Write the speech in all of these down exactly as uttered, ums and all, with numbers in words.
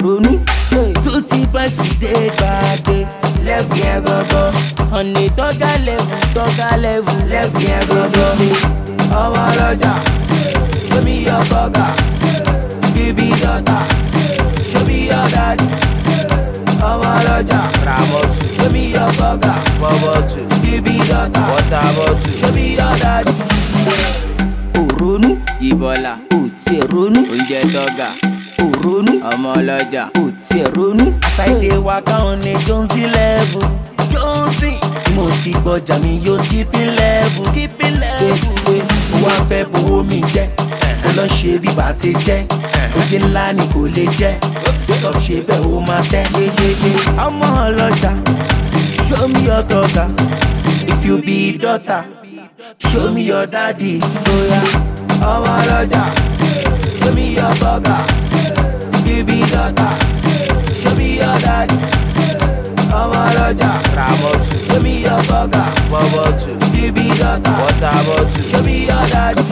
Òrónú. Tutti price we dey gbàgbé. Level yẹn gangan. On a tọ́gà level, tọ́gà level. Level yẹn gangan. Ọmọ ọlọ́jà, show me your burger. You be daughter, show me your daddy. Ọmọ ọlọ́jà, Ramotu, show me your burger. Fọ́bọ̀tù, you be daughter. Wọ́tàbọ̀tù, show me your daddy. Òrónú. Ìbọ̀là, ò tiẹ̀ ronú. Oúnjẹ tọ́gà. Òrónú. Ọmọ ọlọ́jà, ò tiẹ̀ ronú. Àṣàìdè wa káwọn ní Jonesy level. Jonesy. Tí mo ti gbọ́jà mi yóò skipping level. Skipping level. Pé ó wá fẹ́ bowó mi jẹ́. Ó lọ ṣe bí bá ṣe jẹ́. Oje ńlá ni kò lè jẹ́. Stop ṣe bẹ́ẹ̀ ó máa tẹ́. Ọmọ ọlọ́jà, show me your daughter. If you be daughter, show me your daddy. Oya. Ọmọ ọlọ́jà, show me your burger. If you be daughter, show me your daddy. Ọmọ ọlọ́jà, Ramotu, show me your burger. Fọ́bọ̀tù, if you be daughter. Wọ́tàbọ̀tù, show me your daddy.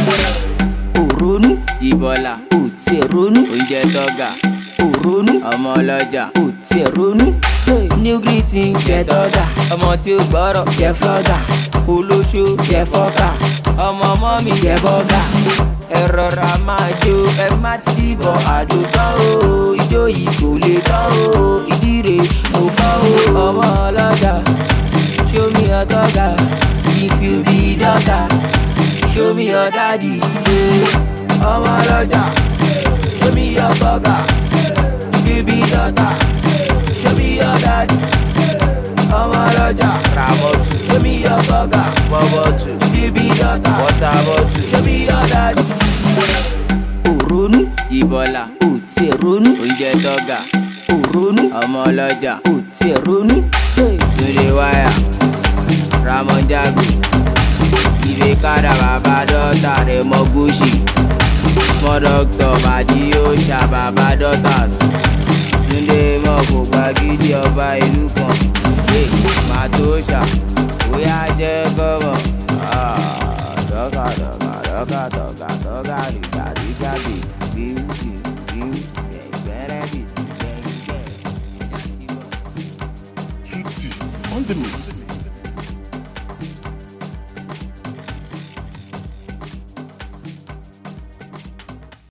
Òrónú. Ìbọ̀là, ò tiẹ̀ ronú. Oúnjẹ tọ́gà. Òrónú. Ọmọ ọlọ́jà, ò tiẹ̀ ronú. New greeting jẹ tọ́gà. Ọmọ tí ó gbọ́rọ̀ jẹ flọ́gà. Olóṣó jẹ fọ́gà. Ọmọ ọmọ mi jẹ bọ́gà. Ẹ rọra máa jó, ẹ má ti bíbọ̀ àdótán o. Ijó yìí kò lè tán o. Ìdíre mo fọ́ o. Ọmọ ọlọ́jà, show me your tọ́gà. If you be daughter, show me your daddy. Ọmọ ọlọ́jà, show me your burger. If you be daughter, show me your daddy. Ọmọ ọlọ́jà, Ramotu, show me your burger. Fọ́bọ̀tù, if you be daughter. Wọ́tàbọ̀tù, show me your daddy. Òrónú. Ìbọ̀là, ò tiẹ̀ ronú. Oúnjẹ tọ́gà. Òrónú. Ọmọ ọlọ́jà, ò tiẹ̀ ronú. Túndé wáyà, Ramon Jago. Ìbè kádà bàbá dọ́tà rẹ̀ mọ́ Gucci. Small doctor bàdí ó ṣà bàbá daughters. Túndé mọ̀ kò gba gidi ọba ìlú kan. Màá tó ṣà, bóyá jẹ́ gọ́mọ̀. Dọ́gà dọ́gà dọ́gà dọ́gà dọ́gà rìgà rìgà bì bíu bíu bíu gbẹ̀gbẹ̀rẹ̀ bì gbẹ̀gbẹ̀. Tutti on the mix.